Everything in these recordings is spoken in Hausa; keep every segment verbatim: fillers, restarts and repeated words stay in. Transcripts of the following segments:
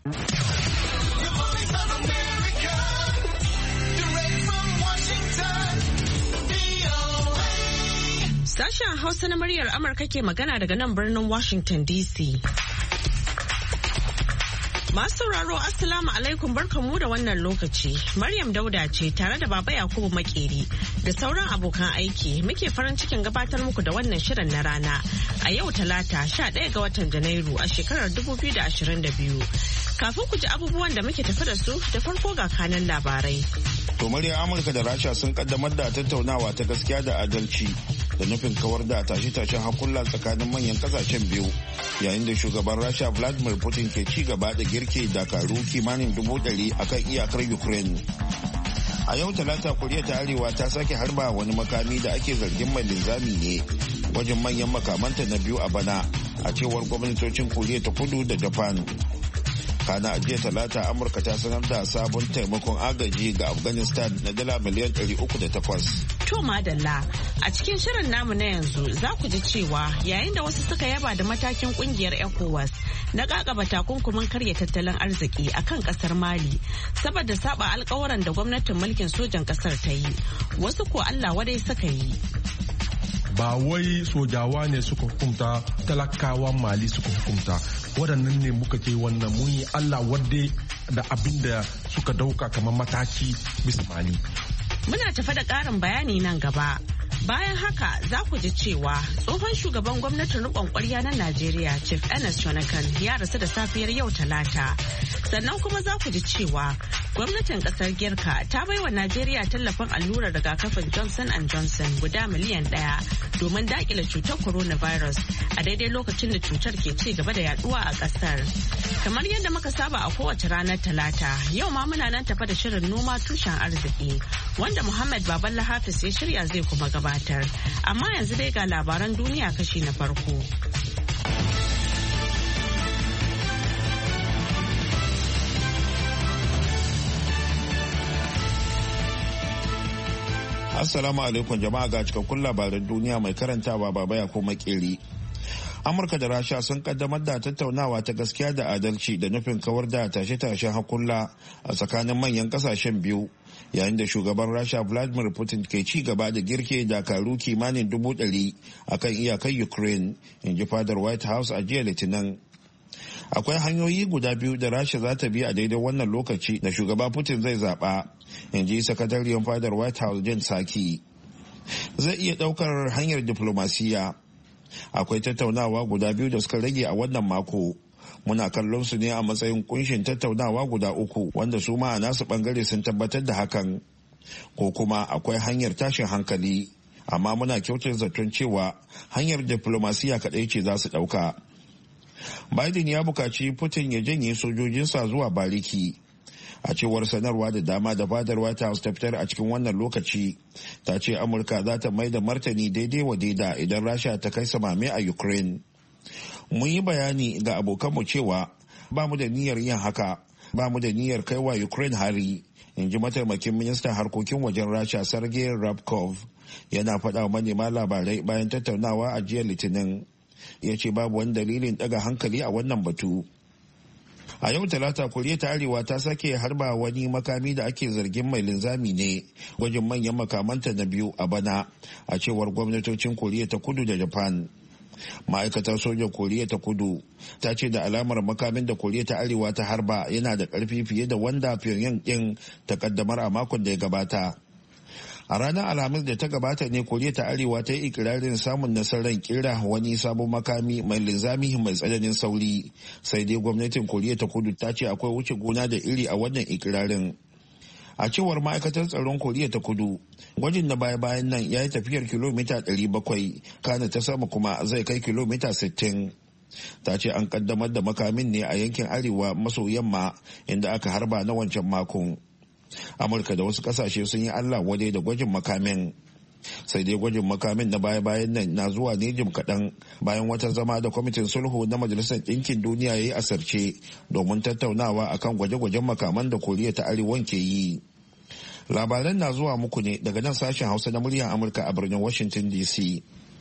Sashen Hausa na muryar Amurka ke magana daga nan birnin Washington D C. Masu sauraro Assalamu alaikum barkanmu da wannan lokaci. Maryam Dauda ce tare da Baba Yakubu Makeri da sauran abokan aiki muke farin cikin gabatar muku da wannan shirin na rana a yau Talata sha ɗaya ga watan Janairu a shekarar dubu biyu da ashirin da biyu. Kafin ku ji abubuwan da muke tafi da su da farko ga kanan labarai. To muryar Amurka da Rasha sun kaddamar da tattaunawa ta gaskiya da adalci da nufin kawar da tashe-tashen hakulla tsakanin manyan kasashen biyu yayin da shugaban Rasha Vladimir Putin ke ci gaba da girke dakaru kimanin dubu ɗari a kan iyakar Ukraine. A yau Talata Koriya ta Arewa ta sake harba wani makami da ake zargin mai linzami ne wajen manyan makamanta na biyu a bana a cewar gwamnatocin Koriya ta Kudu da Japan. Kana a jiya Talata Amurka ta sanar da sabon taimakon agaji ga Afghanistan na dala miliyan ɗari uku da takwas. To madalla a cikin shirin namu na yanzu za ku ji cewa yayin da wasu suka yaba da matakin kungiyar ECOWAS na kakaba takunkumin karya tattalin arziki a kan kasar Mali saboda saba alkawuran da gwamnatin mulkin sojan kasar ta yi, wasu ko Allah wadai suka yi. Ba wai sojawa ne suka hukunta, talakawan Mali suka hukunta. Waɗannan ne muka ce wannan mun yi Allah wadde da abin da suka dauka kamar mataki bisa Mali. Muna tafa da ƙarin bayani nan gaba. Bayan haka za ku ji cewa tsohon shugaban gwamnatin riƙon ƙwarya na Najeriya Chief Ernest Shonekan ya rasu da safiyar yau Talata. Sannan kuma za ku ji cewa gwamnatin ƙasar Girka ta baiwa Najeriya tallafin allurar rigakafin Johnson and Johnson guda miliyan ɗaya domin daƙile cutar coronavirus a daidai lokacin da cutar ke ci gaba da yaduwa a ƙasar. Kamar yadda muka saba a kowace ranar Talata, yau ma muna nan tafa da shirin noma tushen arziki wanda Muhammad Baballa Hafiz ya shirya zai kuma gaba. Amma yanzu dai ga labaran duniya kashi na farko. Assalamu alaikum jama'a ga cikakkun labaran duniya mai karantawa Baba Yakubu Makeri. Amurka da Rasha sun kaddamar da tattaunawa ta gaskiya da adalci da nufin kawar da tashe-tashen hakulla a tsakanin manyan kasashen biyu yayin da shugaban Rasha Vladimir Putin ke ci gaba da girke dakaru kimanin dubu ɗari a kan iyakar Ukraine, in ji fadar White House a jiya Litinin. Akwai hanyoyi guda biyu da Rasha za ta bi a daidai wannan lokaci da shugaba Putin zai zaɓa, in ji sakatariyar fadar White House Jen Psaki. Zai iya ɗaukar hanyar diflomasiyya. Akwai tattaunawa guda biyu da suka rage a wannan mako. Muna kallon su ne a matsayin kunshin tattaunawa guda uku wanda su ma a nasu bangare sun tabbatar da hakan. Ko kuma akwai hanyar tashin hankali, amma muna kyautar zaton cewa hanyar diplomasiya kaɗai ce za su ɗauka. Biden ya buƙaci Putin ya janye sojojinsa zuwa bariki. A cewar sanarwa da dama da fadar White House ta fitar a cikin wannan lokaci, ta ce Amurka za ta mai da martani daidai wa daida idan Rasha ta kai samame a Ukraine. Mun yi bayani ga abokanmu cewa ba mu da niyyar yin haka, ba mu da niyyar kai wa Ukraine hari, in ji mataimakin ministan harkokin wajen Rasha Sergei Rabkov yana faɗa manema labarai bayan tattaunawa a jiya Litinin. Ya ce babu wani dalilin ɗaga hankali a wannan batu. A yau Talata Koriya ta Arewa ta sake harba wani makami da ake zargin mai linzami ne gwajin manyan makamanta na biyu a bana, a cewar gwamnatocin Koriya ta Kudu da Japan. Ma'aikatar sojan Koriya ta Kudu ta ce da alamar makamin da Koriya ta Arewa ta harba yana da ƙarfi fiye da wanda Pyongyang ɗin ta kaddamar a makon da ya gabata. A ranar Alhamis da ta gabata ne Koriya ta Arewa ta yi ikirarin samun nasarar kira wani sabon makami mai linzami mai tsananin sauri, sai dai gwamnatin Koriya ta Kudu ta ce akwai wuce gona da iri a wannan ikirarin. A cewar ma'aikatar tsaron Koriya ta Kudu, gwajin na baya-bayan nan ya yi tafiyar kilomita ɗari bakwai, kana ta sama kuma zai kai kilomita sittin. Ta ce an kaddamar da makamin ne a yankin arewa maso yamma inda aka harba na wancan makon. Amurka da wasu kasashe sun yi Allah wadai da gwajin makamin. Sai dai gwajin makamin na baya-bayan nan na zuwa ne jim kaɗan bayan wata zama da kwamitin sulhu na Majalisar Ɗinkin Duniya ya yi asarce domin tattaunawa akan gwaje-gwajen makaman da Koriya ta Arewan ke yi. Labaran na zuwa muku ne daga nan sashen Hausa na muryar Amurka a birnin Washington D C.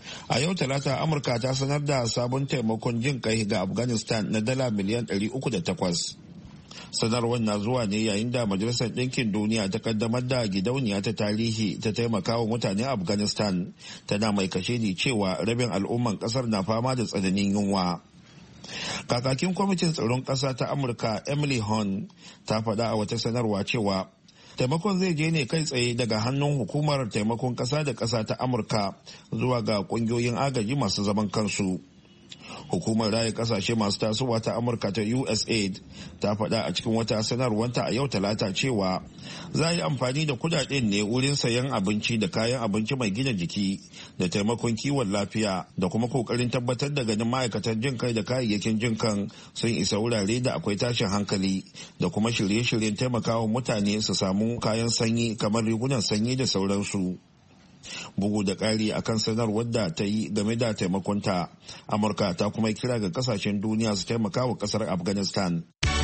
A yau talata Amurka ta sanar da sabon taimakon jin kai ga Afghanistan na dala miliyan ɗari uku da takwas. Sanarwar na zuwa ne yayin da Majalisar Ɗinkin Duniya ta kaddamar da gidauniya ta tarihi ta taimaka wa mutanen Afghanistan, tana mai kashedi cewa rabin al'umman kasar na fama da tsananin yunwa. Kakakin kwamitin tsaron ƙasa ta Amurka Emily Horn ta faɗa a wata sanarwa cewa taimakon zai je ne kai tsaye daga hannun hukumar taimakon ƙasa da ƙasa ta Amurka zuwa ga ƙungiyoyin agaji masu zaman kansu. Hukumar raya kasashe masu tasowa ta Amurka ta U S A I D ta faɗa a cikin wata sanarwanta a yau talata cewa za a yi amfani da kudaden ne wurin sayan abinci da kayan abinci mai gina jiki da taimakon kiwon lafiya da kuma kokarin tabbatar da ganin ma'aikatan jin kai da kayayyakin jin kan sun isa wurare da akwai tashin hankali da kuma shirye-shiryen taimakawa mutane su samu kayan sanyi kamar rigunan sanyi da sauransu. Bugu da ƙari akan sanarwar da ta yi game da taimakonta, Amurka ta kuma kira ga kasashen duniya su taimaka wa ƙasar Afghanistan.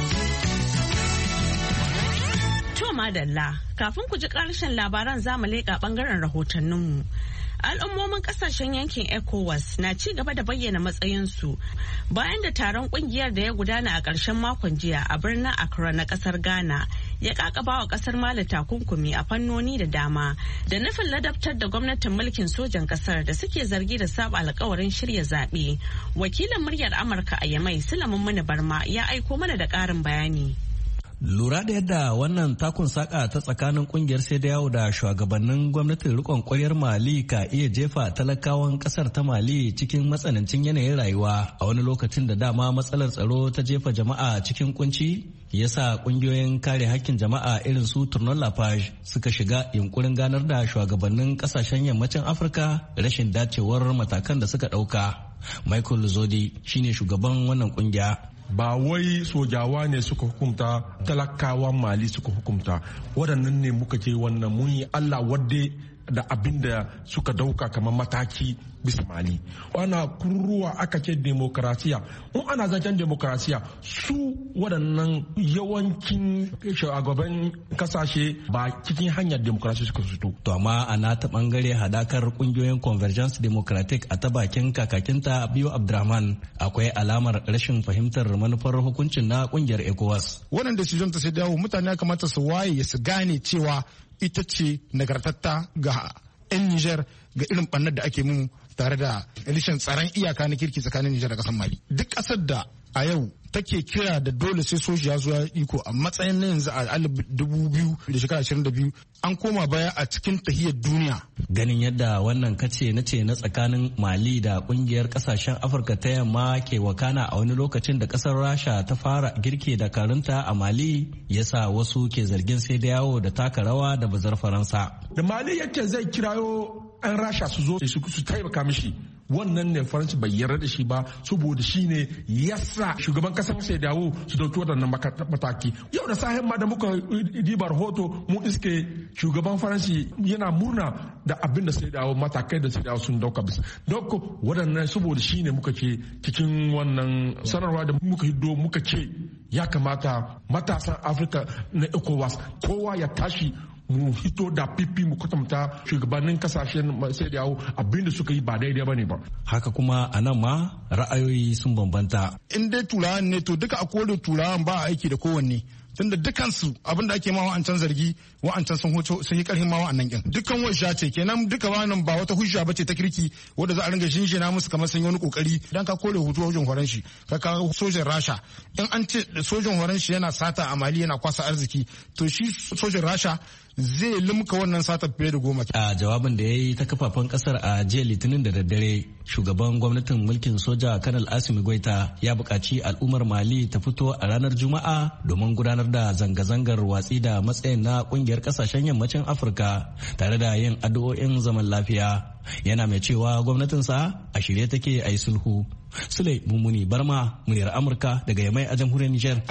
To madalla, kafin ku ji ƙarshen labaran zamu leƙa ɓangaren rahotanninmu. Al'ummomin kasashen yankin ECOWAS na ci gaba da bayyana matsayinsu bayan da taron kungiyar da ya gudana a ƙarshen makon jiya a birnin Accra na ƙasar Ghana ya kakaba wa ƙasar Mali takunkumi a fannoni da dama da nufin ladabtar da gwamnatin mulkin sojan ƙasar da suke zargi da saba alkawarin shirya zaɓe. Wakilin muryar Amurka a Yamai Sulaiman Muni Barma ya aiko mana da ƙarin bayani. Lura da yadda wannan takun saka ta tsakanin kungiyar sai da yawo da shugabannin gwamnatin rikon kwaryar Mali ka iya jefa talakawan kasar ta Mali cikin matsanancin yanayin rayuwa a wani lokacin da dama matsalar tsaro ta jefa jama'a cikin kunci yasa kungiyoyin kare hakkin jama'a irin su Tournon La Page suka shiga yunkurin ganar da shugabannin kasashen yammacin Afirka rashin dacewar matakan da suka dauka. Michael Zodi shine shugaban wannan kungiya. Ba wai sojawa ne suka hukunta, talakawan Mali suka hukunta. Waɗannan ne muka ce wannan mun yi Allah wadde da abin da suka dauka kamar mataki bisa Mali. Ana kururuwa aka ce demokarasiya. In ana zancen demokarasiya su waɗannan yawancin shugaban kasashe ba cikin hanyar demokarasiya suka fito. To amma a nata bangare hadakar kungiyoyin Convergence Democratic a ta bakin kakakinta Biyo Abdurrahman akwai alamar rashin fahimtar manufar hukuncin na kungiyar ECOWAS. Wannan decision ta sai dawo mutane ya kamata su waye su gane cewa ita ce nagartatta ga 'yan Nijar ga irin ɓannar da ake mun tare da rashin tsaron iyaka na kirki tsakanin Nijar da ƙasar Mali. Duk ƙasar da a yau take kira da dole sai soji ya zo iko a matsayin na yanzu a alif dubu biyu da shekara ashirin da biyu an koma baya a cikin tahiyar duniya. Ganin yadda wannan kace na ce na tsakanin Mali da kungiyar kasashen Afirka ta yamma ke wakana a wani lokacin da kasar Rasha ta fara girke dakarunta a Mali yasa wasu ke zargin sai da yawo da taka rawa da bazar Faransa. Da Mali yake zai kirayo 'yan Rasha su zo su taimaka mishi. Wannan ne Faransa bai yarda da shi ba saboda shi ne yasa shugaban kasar sai dawo su dauki waɗannan mataki. Yau da sahen ma da muka diba rahoto mu iske shugaban Faransa yana murna da abin da sai dawo matakai da sai dawo sun dauka bisa. Dauko waɗannan saboda shi ne muka ce cikin wannan sanarwa da muka hiddo muka ce ya kamata matasan Afirka na ECOWAS kowa ya tashi mu hito da pipi mu kwatanta shugabannin kasashen sai da yawo abinda suka yi ba daidai bane ba. Haka kuma a nan ma ra'ayoyi sun bambanta. In dai turawan ne to duka a kowane turawan ba a aiki da kowanne. Tunda dukansu abinda ake ma wa'ancan zargi wa'ancan sun huco sun yi karhin ma wa'annan kin dukkan hujja ce kenan duka wannan ba wata hujja bace ta kirki wanda za a ringa shinshina musu kamar sun yi wani kokari dan ka kore hutu wajen horon shi ka kawo sojan Rasha in an ce sojan horon shi yana sata a Mali yana kwasa arziki to shi sojan Rasha zai limka wannan sata fiye da goma. A jawabin da ya yi ta kafafen kasar a jiya litinin da daddare shugaban gwamnatin mulkin soja kanal Asimi Goita ya buƙaci al'ummar Mali ta fito a ranar Juma'a domin gudanar da zanga-zangar watsi da matsayin na kungiyar kasashen yammacin Afirka tare da yin addu'o'in zaman lafiya. Yana mai cewa gwamnatinsa a shirye take a yi sulhu. Sule Mummuni Barma, muryar Amurka daga Yamai a jamhuriyar Nijar.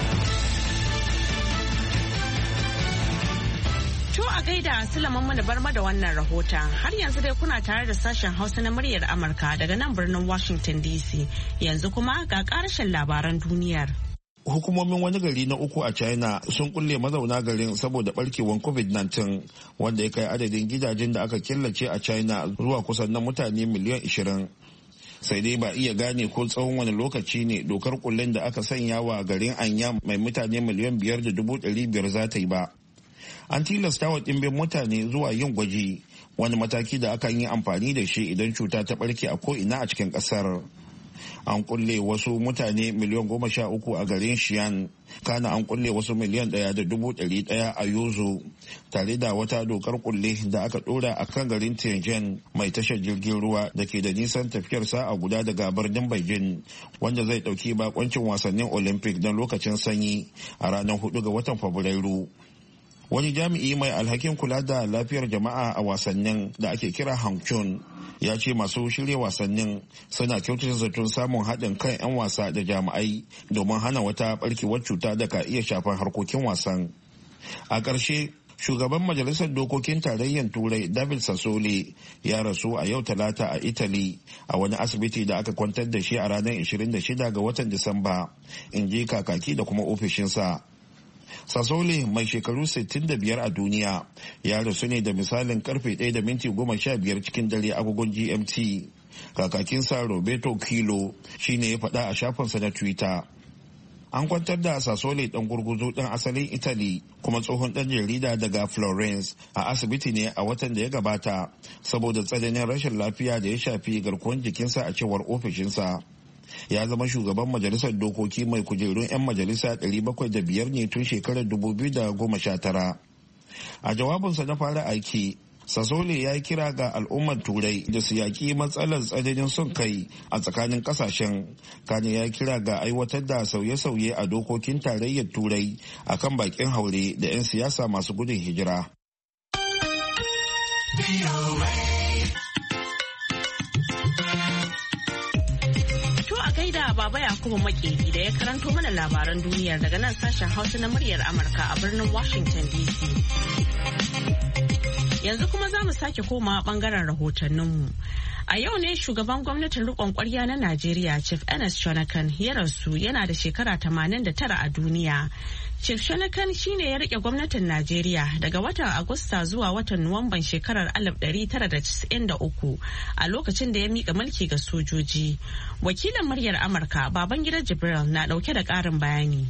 A gaida Sulaiman mana barma da wannan rahoton har yanzu dai kuna tare da sashen Hausa na muryar Amurka daga nan birnin Washington D C yanzu kuma ga karashin labaran duniyar. hukumomin wani gari na uku a China sun kulle mazauna garin saboda barkewar covid nineteen wanda ya kai adadin gidajen da aka killace a China zuwa kusan na mutane miliyan ashirin. Sai dai ba iya gane ko tsawon wani lokaci ne dokar kullen da aka sanya wa garin Anyam mai mutane miliyan biyar da dubu ɗari biyar za ta yi ba. An tilasta wa ɗimbin mutane zuwa yin gwaji, wani mataki da akan yi amfani da shi idan cuta ta ɓarke a ko'ina a cikin ƙasar. An kulle wasu mutane miliyan goma sha uku a garin Xi'an, kana an kulle wasu miliyan ɗaya da dubu ɗari ɗaya a Yozo, tare da wata dokar kulle da aka ɗora a kan garin Tianjin mai tashar jirgin ruwa da ke da nisan tafiyar sa'a guda daga birnin Beijing, wanda zai ɗauki bakoncin wasannin Olympic na lokacin sanyi a ranar hudu ga watan Fabrairu. Wani jami'i mai alhakin kula da lafiyar jama'a a wasannin da ake kira Hangchun ya ce masu shirya wasannin suna kyautata zaton samun haɗin kan 'yan wasa da jami'ai domin hana wata barkewar cuta da ka iya shafar harkokin wasan. A ƙarshe, shugaban majalisar dokokin tarayyar turai David Sassoli ya rasu a yau talata a Italy a wani asibiti da aka kwantar da shi a ranar ashirin da shida ga watan Disamba, in ji kakaki da kuma ofishinsa. Sassoli mai shekaru sittin da biyar a duniya ya rasu ne da misalin karfe ɗaya da minti goma sha biyar cikin dare agogon G M T. Kakakinsa Roberto Kilo shine ya faɗa a shafinsa na Twitter. An kwantar da Sassoli ɗan gurguzu ɗan asalin Italy kuma tsohon ɗan jarida daga Florence a asibiti ne a watan da ya gabata saboda tsananin rashin lafiya da ya shafi garkuwar jikinsa a cewar ofishinsa. Ya zama shugaban majalisar dokoki mai kujerun 'yan majalisa ɗari bakwai da biyar ne tun shekarar dubu biyu da goma sha tara. A jawabinsa na fara aiki, Sassoli ya yi kira ga al'ummar turai da su yaƙi matsalar tsananin son kai a tsakanin ƙasashen, kane ya kira ga aiwatar da sauye-sauye a dokokin tarayyar turai akan bakin haure da 'yan siyasa masu gudun hijira. gaida Baba Yakubu Makeri da ya karanto mana labaran duniyar daga nan sashen Hausa na muryar Amurka a birnin Washington D C. Yanzu kuma za mu sake koma bangaren rahotanninmu. A yau ne shugaban gwamnatin riƙon ƙwarya na Najeriya Chief Ernest Shonekan ya rasu yana da shekara tamanin da tara a duniya. Chief Shonekan shine ya rike gwamnatin Najeriya daga watan Agusta zuwa watan Nuwamban shekarar alif ɗari tara da casa'in da uku a lokacin da ya mika mulki ga sojoji. Wakilin muryar Amurka Babangida Jibril na dauke da ƙarin bayani.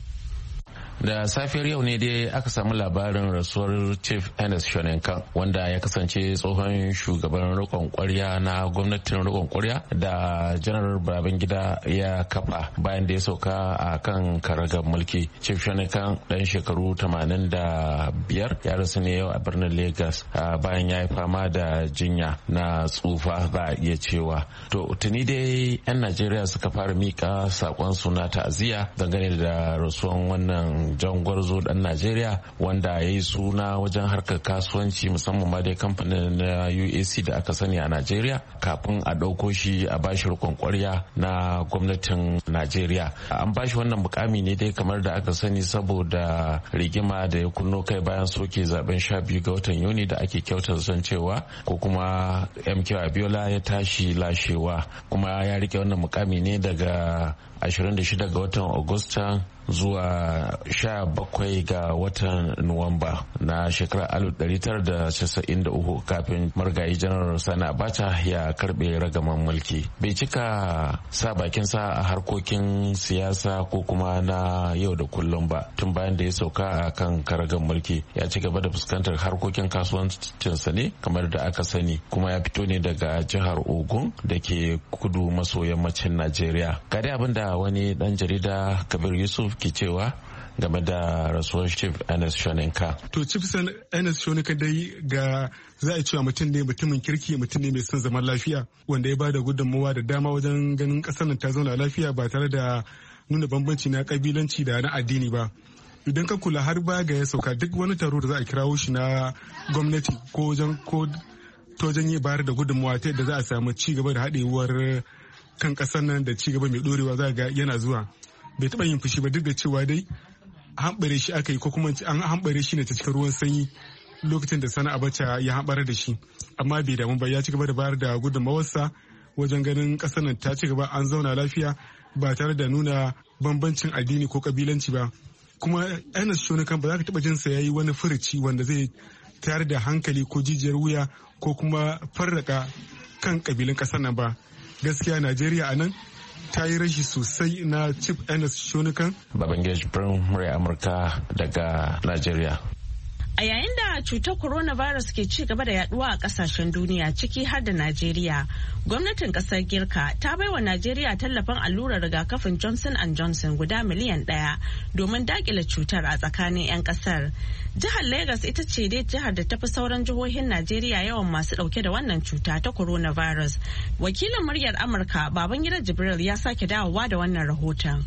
Da safiyar yau ne dai aka samu labarin rasuwar Chief Ernest Shonekan wanda ya kasance tsohon shugaban rikon kwarya na gwamnatin rikon kwarya da janar Babangida ya kafa bayan da ya sauka a kan karagar mulki. Chief Shonekan dan shekaru tamanin da biyar ya rasu ne yau a birnin Lagos bayan ya yi fama da jinya na tsufa za a iya cewa. To tuni dai 'yan Najeriya suka fara mika sakon suna ta'aziyya dangane da rasuwan wannan jan gwarzo dan Najeriya wanda ya yi suna wajen harkar kasuwanci musamman ma dai kamfanin na U A C da aka sani a Najeriya kafin a ɗauko shi a bashi rikon kwarya na gwamnatin Najeriya. An bashi wannan mukami ne dai kamar da aka sani saboda rigima da ya kunno kai bayan soke zaben sha biyu ga watan Yuni da ake kyautar son cewa ko kuma M K Abiola ya tashi lashewa, kuma ya rike wannan mukami ne daga ashirin da shida ga watan Agusta zuwa sha bakwai ga watan Nuwamba na shekarar alif ɗari tara da casa'in da uku kafin margayi janar Sani Abacha ya karbe ragaman mulki. Bai cika sa bakinsa a harkokin siyasa ko kuma na yau da kullum ba tun bayan da ya sauka a kan karagan mulki. Ya ci gaba da fuskantar harkokin kasuwancinsa ne kamar da aka sani, kuma ya fito ne daga jihar Ogun da ke kudu maso yammacin Najeriya. Ga dai abin da wani dan jarida Kabir Yusuf ke cewa game da rasuwar Chief Ernest Shonekan. To Chief Ernest Shonekan dai ga za a cewa mutum ne mutumin kirki, mutum ne mai son zaman lafiya wanda ya bada gudunmawa da dama wajen ganin kasar nan ta zauna lafiya ba tare da nuna bambanci na kabilanci da na addini ba. Idan ka kula har baya ga ya sauka duk wani taro da za a kirawo shi na gwamnati ko wajen ko ta wajen yi bayar da gudunmawa ta yadda za a samu ci gaba da haɗewar kan kasar nan da ci gaba mai ɗorewa za ga yana zuwa. Bai taɓa yin fushi ba duk da cewa dai hambare shi aka yi ko kuma an hambare shi ne ta cikin ruwan sanyi lokacin da Sani Abacha ya hambare da shi, amma bai damu ba, ya ci gaba da bayar da gudunmawarsa wajen ganin ƙasar nan ta ci gaba an zauna lafiya ba tare da nuna bambancin addini ko kabilanci ba. Kuma Ernest Shonekan ba za ka taɓa jinsa ya yi wani furuci wanda zai tayar da hankali ko jijiyar wuya ko kuma farraka kan kabilan ƙasar nan ba. Gaskiya Najeriya a nan ta yi rashi sosai na Chief Ernest Shonekan. Babangida Brown, murya Amurka daga Najeriya. A yayin da cutar coronavirus ke ci gaba da yaduwa a kasashen duniya ciki har da Najeriya, gwamnatin kasar Girka ta baiwa Najeriya tallafin allurar rigakafin Johnson and Johnson guda miliyan ɗaya domin dakile cutar a tsakanin 'yan kasar. Jihar Lagos ita ce dai jihar da tafi sauran jihohin Najeriya yawan masu dauke da wannan cuta ta coronavirus. Wakilin muryar Amurka Babangida Jibril ya sake dawowa da wannan rahoton.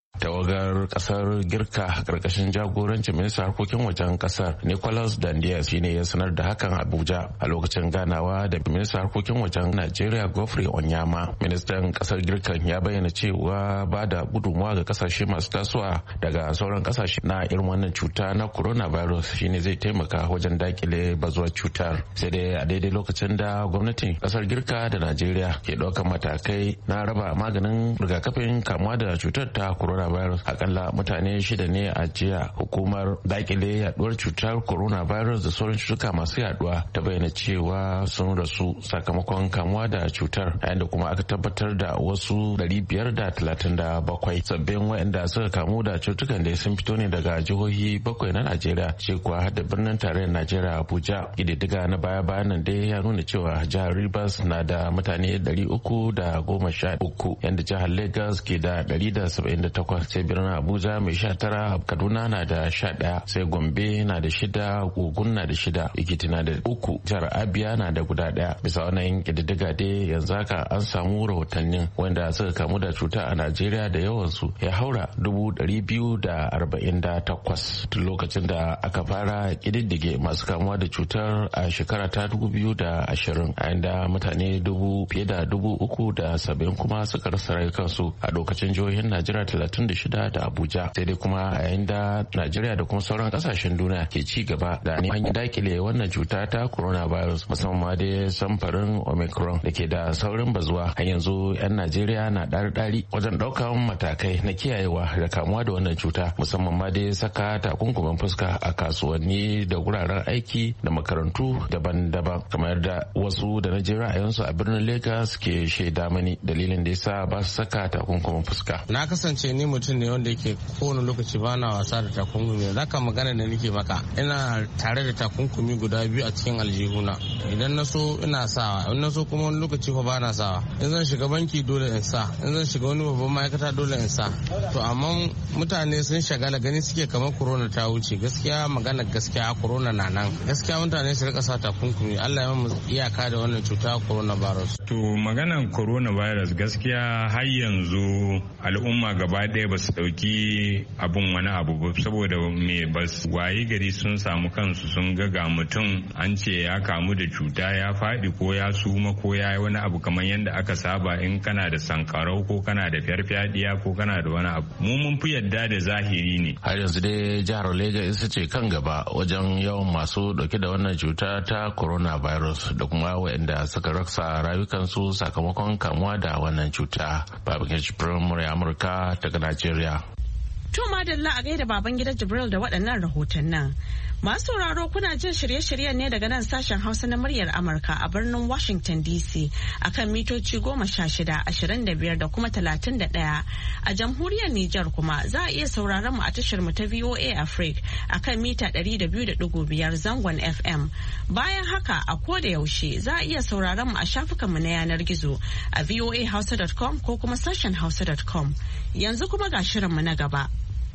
Tawagar kasar Girka karkashin jagorancin ministan harkokin wajen kasar Nicholas Dandias shine ya sanar da hakan Abuja a lokacin ganawa da ministan harkokin wajen Najeriya Geoffrey Onyama. Ministan kasar Girka ya bayyana cewa ba da gudunmawa ga kasashe masu tasowa daga sauran kasashe na irin wannan cuta na coronavirus shine zai taimaka wajen dakile bazuwar cutar. Sai dai a daidai lokacin da gwamnatin kasar Girka da Najeriya ke ɗaukar matakai na raba maganin rigakafin kamuwa da cutar ta corona coronavirus, akalla mutane shida ne a jiya hukumar dakile yaduwar cutar coronavirus da sauran cutuka masu yaduwa ta bayyana cewa sun rasu sakamakon kamuwa da cutar, yayin da kuma aka tabbatar da wasu ɗari biyar da talatin da bakwai sabbin waɗanda suka kamu da cutukan da sun fito ne daga jihohi bakwai na Najeriya, ce kuwa har da birnin tarayyar Najeriya Abuja. Ƙididdiga na baya-bayan nan dai ya nuna cewa jihar Rivers na da mutane ɗari uku da goma sha uku, yadda jihar Lagos ke da ɗari da saba'in da takwas, sai birnin Abuja mai sha tara, Kaduna na da sha ɗaya, sai Gombe na da shida, Ogun na da shida, Ekiti na da uku, jihar Abia na da guda ɗaya. Bisa wannan ƙididdiga dai yanzu haka an samu rahotannin wanda suka kamu da cuta a Najeriya da yawansu ya haura dubu ɗari biyu da arba'in da takwas tun lokacin da aka fara ƙididdige masu kamuwa da cutar a shekara ta dubu biyu da ashirin, a inda mutane dubu fiye da dubu uku da saba'in kuma suka rasa rayukansu a lokacin jihohin Najeriya talatin da shida da Abuja. Sai dai kuma a yayin da Najeriya da kuma sauran kasashen duniya ke ci gaba da neman dakile wannan cuta ta coronavirus, musamman dai samfarin Omicron da ke da saurin bazuwa, har yanzu 'yan Najeriya na ɗari-ɗari wajen ɗaukar matakai na kiyayewa da kamuwa da wannan cuta, musamman ma dai saka takunkumin fuska a kasuwanni da wuraren aiki da makarantu daban-daban, kamar da wasu da na je ra'ayinsu a birnin Lagos ke shaida mani dalilin da yasa ba su saka takunkumin fuska. Na kasance ni mutum ne wanda yake kowane lokaci ba na wasa da takunkumi. Zaka magana da nake maka, ina tare da takunkumi guda biyu a cikin aljihuna. Idan na so ina sawa, in na so kuma wani lokaci fa ba na sawa. In zan shiga banki dole in sa, in zan shiga wani babban ma'aikata dole in sa. To amma mutane sun shagala gani suke kamar corona ta wuce. Gaskiya magana gaskiya corona na nan. Gaskiya mutane su rika sa takunkumi. Allah ya mu iyaka da wannan cuta coronavirus. To maganan coronavirus gaskiya har yanzu al'umma gaba ɗaya ba su ɗauki abun wani abu ba, saboda me ba wayi gari sun samu kansu sun ga ga mutum an ce ya kamu da cuta ya faɗi ko ya suma ko ya yi wani abu kamar yadda aka saba in kana da sankarau ko kana da farfadiya ko kana da wani abu. Mu mun fi yadda da zahiri ne. Har yanzu dai jihar Lagos ita ce kan gaba wajen yawan masu dauke da wannan cuta ta coronavirus da kuma waɗanda suka rasa rayukansu sakamakon kamuwa da wannan cuta. Babangida Jibril, murya Amurka daga Najeriya. To madalla a gaida Babangida Jibril da waɗannan rahotannin. Masu sauraro kuna jin shirye-shiryen ne daga nan sashen Hausa na muryar Amurka a birnin Washington D C akan mitoci goma sha shida, ashirin da biyar da kuma talatin da ɗaya. A jamhuriyar Nijar kuma za a iya sauraron mu a tashar mu ta V O A Africa akan mita ɗari da biyu da ɗigo biyar zangon F M. Bayan haka a koda yaushe za a iya sauraron mu a shafukan mu na yanar gizo a voa hausa dot com ko kuma sashen hausa dot com. Yanzu kuma ga shirin mu na gaba.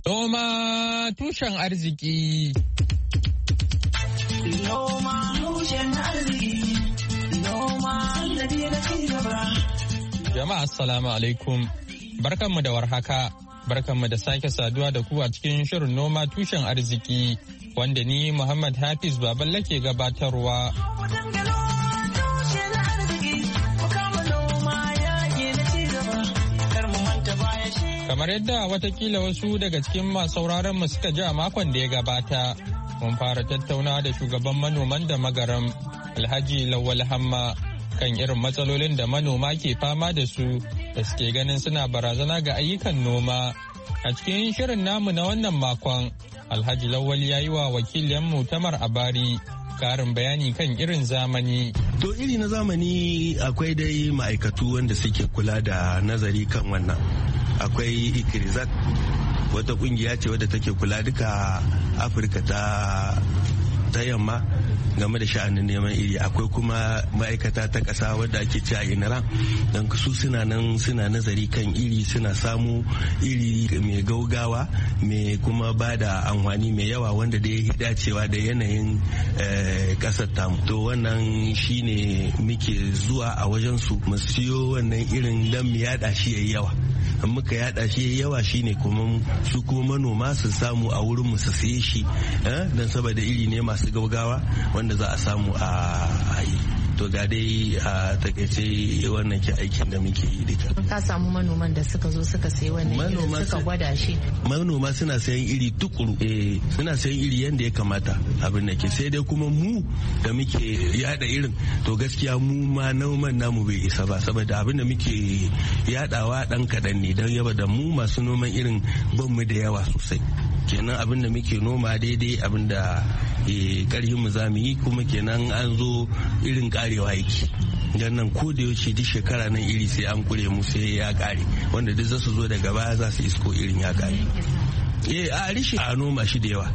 Noma tushen arziki. Noma tushen arziki. Noma sannadi na cigaba. Jama'a assalamu alaikum. Barkanmu da warhaka. Barkanmu da sake saduwa da ku a cikin shirin noma tushen arziki wanda ni Muhammad Hafiz Baballe ke gabatarwa. Kamar yadda watakila wasu daga cikin masu sauraron mu suka ji a makon da ya gabata, mun fara tattaunawa da shugaban manoman da magaram Alhaji Lawal Hamma kan irin matsalolin da manoma ke fama da su da suke ganin suna barazana ga ayyukan noma. A cikin shirin namu na wannan makon, Alhaji Lawal ya yi wa wakilin Mutamar Abari karin bayani kan irin zamani. To iri na zamani akwai dai ma'aikatu wanda suke kula da nazari kan wannan. Akwai Ikirizat, wata kungiya ce wadda take kula duka Afirka ta ta yamma game da sha'anin neman iri. Akwai kuma ma'aikata ta ƙasa wadda ake ci a inara don su suna nan suna nazari kan iri, suna samu iri mai gaugawa mai kuma ba da amfani mai yawa wanda da ya dacewa da yanayin ƙasar tamu. To wannan shine muke zuwa a wajen su mu siyo wannan irin don mu yada shi yayi yawa. in muka yada shi yawa shine kuma su kuma manoma su samu a wurin mu su siye shi don saboda iri ne masu gaugawa wanda za a samu a yi. To ga dai a takaice wannan ke aikin da muke yi duka. Ka samu manoman da suka zo suka sayi wannan iri suka gwada shi. Manoma suna sayan iri tukuru, eh suna sayan iri yanda ya kamata abin da ke, sai dai kuma mu da muke yada irin to gaskiya mu ma noman namu bai isa ba saboda abin da muke yadawa dan kadan ne don yaba da mu masu noman irin ban mu da yawa sosai. Kenan abin da muke noma daidai abin da karhin mu za mu yi kuma kenan an zo irin karewa yake dan nan ko da yaushe duk shekara nan iri sai an kure mu sai ya kare wanda duk za su zo daga baya za su isko irin ya kare. Eh a rishi a noma shi da yawa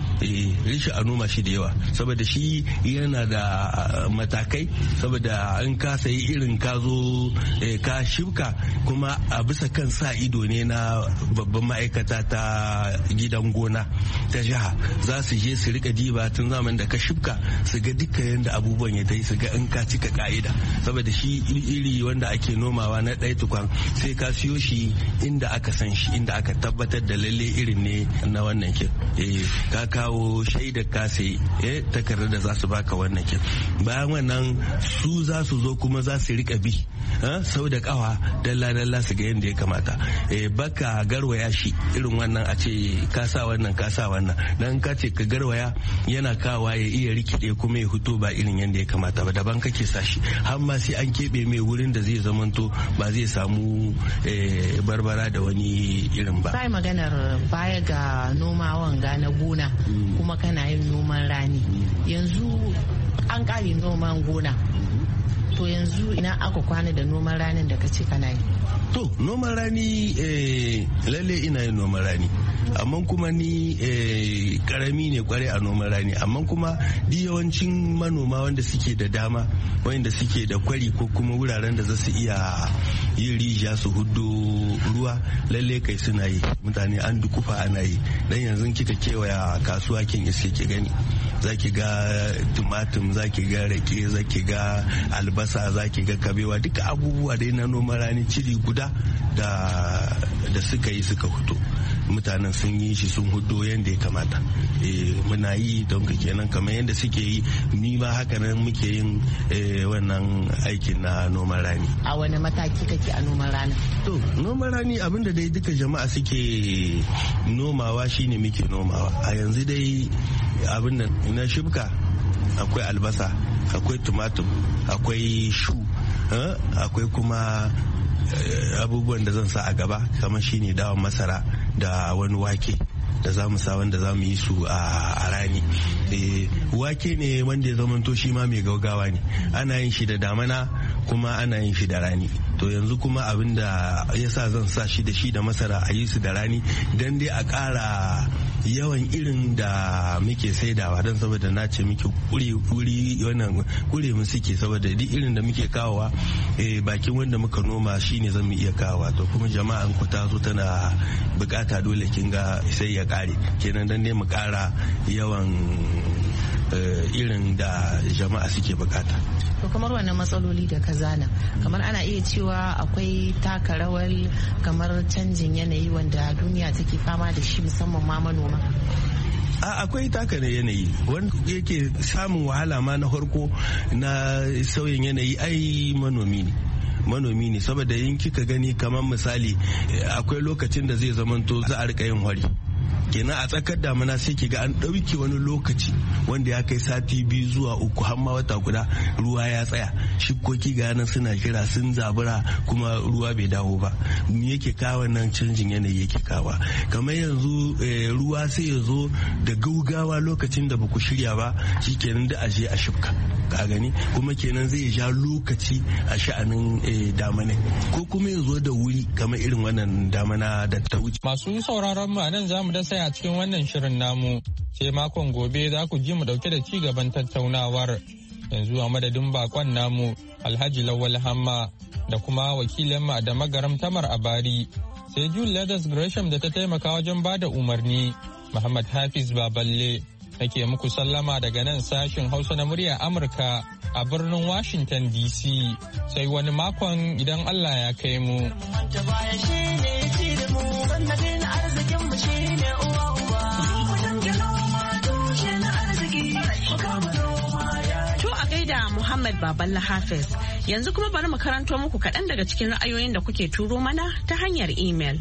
rishi a noma shi da yawa saboda shi yana da matakai, saboda in ka sayi irin ka zo ka shibka kuma a bisa kan sa ido ne na babban ma'aikata ta gidan gona ta jiha, za su je su rika diba tun zaman da ka shibka su ga duka yadda abubuwan ya dai su ga in ka cika ka'ida, saboda shi iri wanda ake nomawa na ɗaya tukwan sai ka siyo shi inda aka san shi, inda aka tabbatar da lalle irin ne na wannan kin ka kawo shaidar kase eh takardar da za su baka wannan kin. Bayan wannan su za su zo kuma za su rika bi sau da kawa dalla dalla su ga yadda ya kamata. Eh baka garwaya shi irin wannan a ce ka sa wannan ka sa wannan, dan ka ce ka garwaya yana kawa ya iya rikide kuma ya fito ba irin yadda ya kamata ba, daban kake sa shi har ma sai an keɓe mai wurin da zai zamanto ba zai samu barbara da wani irin ba. Kai maganar baya ga noma wanga na gona kuma kana yin noman rani, yanzu an kare noman gona, to yanzu ina aka kwana da noman ranin da kace kana yi? To noman rani lalle ina yin noman rani, amma kuma ni karami ne kware a noman rani, amma kuma di yawancin manoma wanda suke da dama wanda suke da kwari ko kuma wuraren da za su iya yin rijiya su hudu ruwa lalle kai suna yi, mutane an dukufa ana yi. Dan yanzu kika kewaya kasuwa kin iske ki gani, zaki ga tumatum, zaki ga rake, zaki ga albasa, zaki ga kabewa, duka abubuwa dai na noman rani ciri guda da da suka yi suka hudu. Mutanen sun yi shi sun hudo yadda ya kamata. E, muna yi don ka kenan kamar yadda suke yi, ni ma haka nan muke yin wannan aikin na noman rani. A wani mataki kake a noman rani? To noman rani abinda dai duka jama'a suke nomawa shine muke nomawa. A yanzu dai abin nan na shibka akwai albasa, akwai tumatur, akwai shu, akwai kuma abubuwan da zan sa a gaba kamar shine dawon masara da wani wake da za mu sa wanda za mu yi su a rani. Wake ne wanda ya zamanto shi ma mai gaugawa ne, ana yin shi da damana kuma ana yin shi da rani. To yanzu kuma abin da ya sa zan sa shi da shi da masara a yi su da rani don dai a ƙara yawan irin da muke saidawa, don saboda na ce muke kuri wannan kure mu suke, saboda duk irin da muke kawowa bakin wanda muka noma shine zan mu iya kawowa. To kuma jama'an ku ta zo tana bukata dole kin ga sai ya kare, kenan dan ne mu kara yawan irin da jama'a suke bukata. To kamar wannan matsaloli da ka zana, kamar ana iya cewa akwai taka rawar kamar canjin yanayi wanda duniya take fama da shi musamman ma manoma? a akwai taka ne yanayi wanda yake samun wahala ma na farko na sauyin yanayi ai manomi ne manomi ne saboda yin kika gani kamar misali akwai lokacin da zai zamanto za a rika yin hori, kenan a tsakar damana sai ki ga an ɗauke wani lokaci wanda ya kai sati biyu zuwa uku har ma wata guda ruwa ya tsaya, shikoki ga nan suna kira sun zabura kuma ruwa bai dawo ba. Me yake kawo nan canjin yanayi yake kawo? Kamar yanzu ruwa sai ya zo da gaugawa lokacin da baku shirya ba, shikenan da aje a shifka, ka gani, kuma kenan zai ja lokaci a sha'anin damana, ko kuma ya zo da wuri kamar irin wannan damana da ta wuce. Masu sauraron mu nan zamu da sai a cikin wannan shirin namu, sai makon gobe za ku ji mu dauke da ci gaban tattaunawar. Yanzu a madadin bakon namu Alhaji Lawal Hamma da kuma wakilin mu da magaram Tamar Abari, sai Jule Leathers Gresham da ta taimaka wajen bada umarni. Muhammad Hafiz Baballe nake muku sallama daga nan sashin Hausa na murya Amurka a birnin Washington D C. Sai wani makon idan Allah ya kai mu. To a gaida Muhammad Baballa Hafiz. Yanzu kuma bari mu karanto muku kaɗan daga cikin ra'ayoyin da kuke turo mana ta hanyar imel.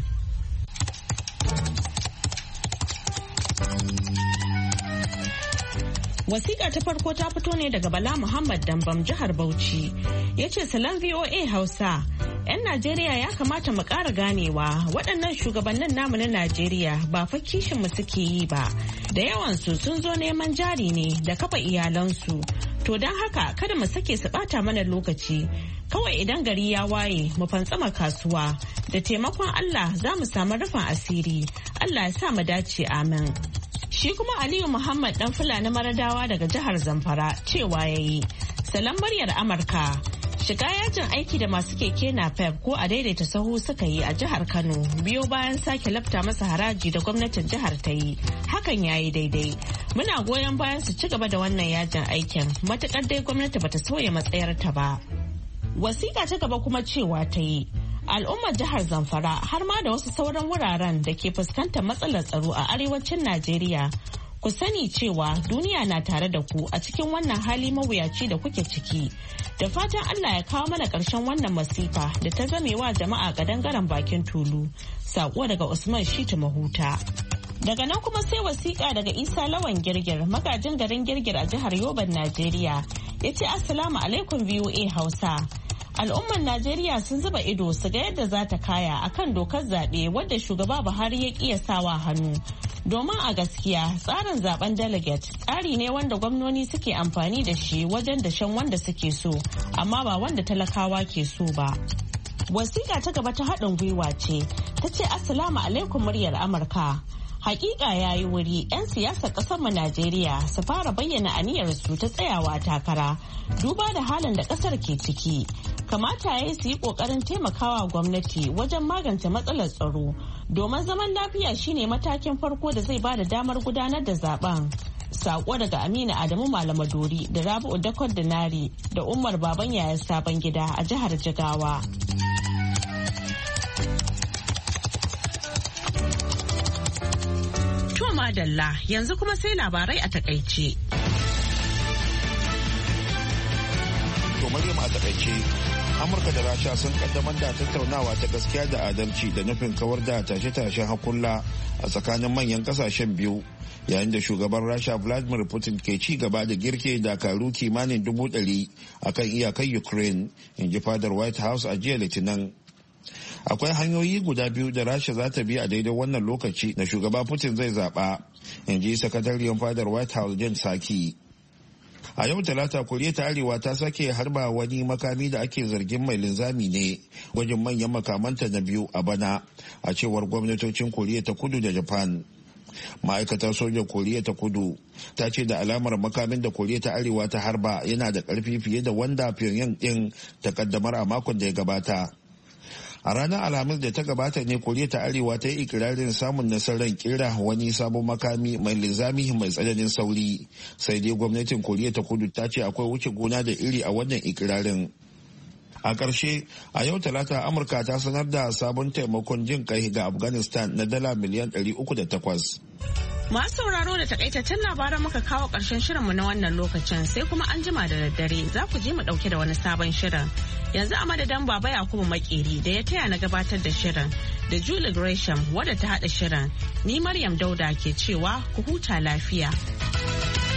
Wasiƙa ta farko ta fito ne daga Bala Muhammad Dambam jihar Bauchi. Ya ce salon V O A Hausa, 'yan Najeriya ya kamata mu ƙara ganewa waɗannan shugabannin namu na Najeriya ba fa kishin mu suke yi ba. Da yawansu sun zo neman jari ne da kafa iyalansu. To don haka kada mu sake su ɓata mana lokaci. Kawai idan gari ya waye mu fantsama kasuwa. Da taimakon Allah za mu samu rufin asiri. Allah ya sa mu dace, amin. Shi kuma Aliyu Muhammad dan Fulani Maradawa daga jihar Zamfara cewa ya yi, salon muryar Amurka, shiga yajin aiki da masu keke napep ko a daidaita sahu suka yi a jihar Kano biyo bayan sake lafta masa haraji da gwamnatin jihar ta yi. Hakan ya yi daidai. Muna goyon bayan su ci gaba da wannan yajin aikin matukar dai gwamnati bata sauya matsayarta ba. Wasiƙa ta gaba kuma cewa ta yi, al'ummar jihar Zamfara har ma da wasu sauran wuraren da ke fuskantar matsalar tsaro a arewacin Najeriya. Ku sani cewa duniya na tare da ku a cikin wannan hali mawuyaci da kuke ciki. Da fatan Allah ya kawo mana ƙarshen wannan masifa da ta zamewa jama'a kadangaren bakin tulu. Sako daga Usman Shitu Mahuta. Daga nan kuma sai wasiƙa daga Isa Lawan Girgir, magajin garin Girgir a jihar Yoban, Najeriya. Ya ce Assalamu alaikum V O A Hausa. Al'ummar Najeriya sun zuba ido su ga yadda za ta kaya akan dokar zaɓe wadda shugaba Buhari ya ƙiya sawa hannu. Domin a gaskiya tsarin zaben delegate tsari ne wanda gwamnoni suke amfani da shi wajen dashen wanda suke so, amma ba wanda talakawa ke so ba. Wasiƙa ta gaba ta haɗin gwiwa ce, ta ce Assalamu alaikum muryar Amurka. Hakika ya yi wuri 'yan siyasar ƙasar mu Najeriya su fara bayyana aniyarsu ta tsayawa takara duba da halin da ƙasar ke ciki. Kamata ya yi su yi ƙoƙarin taimakawa gwamnati wajen magance matsalar tsaro domin zaman lafiya shine matakin farko da zai ba da damar gudanar da zaben. Sako daga Aminu Adamu Malamadori da Rabi'u Dakon Dinari da Umar Baban Yaya Sabon Gida a jihar Jigawa. Madalla yanzu kuma sai labarai a takaice. To Maryam a takaice, Amurka da Rasha sun kaddamar da tattaunawa ta gaskiya da adalci da nufin kawar da tashe-tashen hakulla a tsakanin manyan kasashen biyu yayin da shugaban Rasha Vladimir Putin ke ci gaba da girke dakaru kimanin dubu ɗari a kan iyakar Ukraine, in ji fadar White House a jiya Litinin. Akwai hanyoyi guda biyu da Rasha za ta bi a daidai wannan lokaci da shugaba Putin zai zaɓa, in ji sakatariyar fadar White House Jen Psaki. A yau Talata, Koriya ta Arewa ta sake harba wani makami da ake zargin mai linzami ne gwajin manyan makamanta na biyu a bana, a cewar gwamnatocin Koriya ta Kudu da Japan. Ma'aikatar sojan Koriya ta Kudu ta ce da alamar makamin da Koriya ta Arewa ta harba yana da ƙarfi fiye da wanda Pyongyang ɗin ta kaddamar a makon da ya gabata. A ranar Alhamis da ta gabata ne Koriya ta Arewa ta yi ikirarin samun nasarar kera wani sabon makami mai linzami mai tsananin sauri, sai dai gwamnatin Koriya ta Kudu ta ce akwai wuce gona da iri a wannan ikirarin. A ƙarshe, a yau Talata Amurka ta sanar da sabon taimakon jin kai ga Afghanistan na dala miliyan ɗari uku da takwas. Masu sauraro da takaitaccen labaran muka kawo ƙarshen shirinmu na wannan lokacin sai kuma an jima da daddare za ku je mu ɗauke da wani sabon shirin. Yanzu a madadin Baba Yakubu Makeri da ya taya na gabatar da shirin da Julie Gresham wadda ta haɗa shirin. Ni Maryam Dauda ke cewa ku huta lafiya.